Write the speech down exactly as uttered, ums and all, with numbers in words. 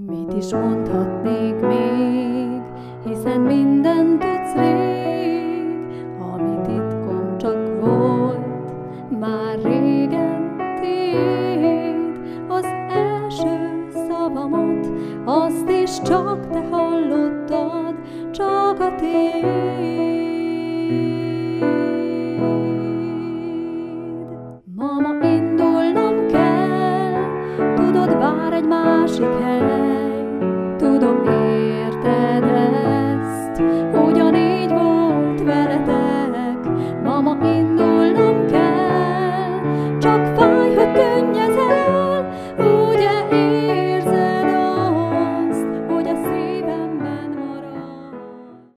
Mit is mondhatnék még, hiszen mindent tudsz rég, ami titkom csak volt, már régen tiéd. Az első szavamat, azt is csak te hallottad, csak a tiéd. Mama, indulnom kell, tudod, vár egy másik